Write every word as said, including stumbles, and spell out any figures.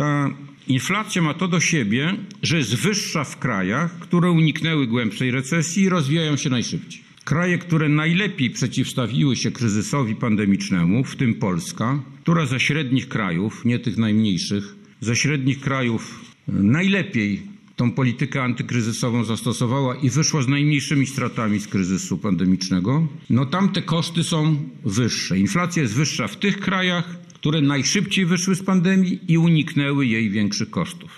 Ta inflacja ma to do siebie, że jest wyższa w krajach, które uniknęły głębszej recesji i rozwijają się najszybciej. Kraje, które najlepiej przeciwstawiły się kryzysowi pandemicznemu, w tym Polska, która ze średnich krajów, nie tych najmniejszych, ze średnich krajów najlepiej tą politykę antykryzysową zastosowała i wyszła z najmniejszymi stratami z kryzysu pandemicznego, no tam te koszty są wyższe. Inflacja jest wyższa w tych krajach, które najszybciej wyszły z pandemii i uniknęły jej większych kosztów.